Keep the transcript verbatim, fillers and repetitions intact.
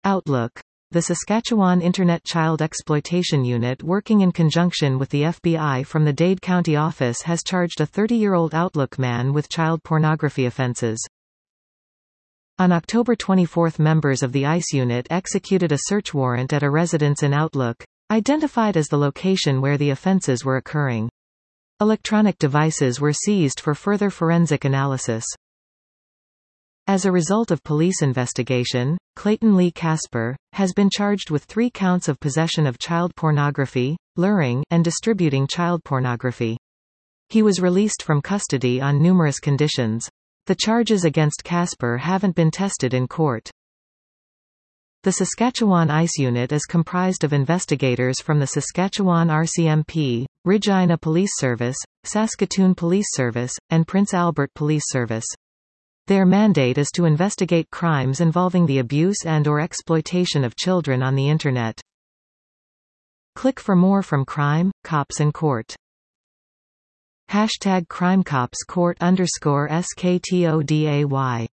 Outlook. The Saskatchewan Internet Child Exploitation Unit, working in conjunction with the F B I from the Dade County office, has charged a thirty-year-old Outlook man with child pornography offenses. On October twenty-fourth, members of the ICE unit executed a search warrant at a residence in Outlook, identified as the location where the offenses were occurring. Electronic devices were seized for further forensic analysis. As a result of police investigation, Clayton Lee Casper has been charged with three counts of possession of child pornography, luring, and distributing child pornography. He was released from custody on numerous conditions. The charges against Casper haven't been tested in court. The Saskatchewan ICE unit is comprised of investigators from the Saskatchewan R C M P, Regina Police Service, Saskatoon Police Service, and Prince Albert Police Service. Their mandate is to investigate crimes involving the abuse and or exploitation of children on the Internet. Click for more from Crime, Cops and Court. Hashtag CrimeCopsCourt underscore S K T O D A Y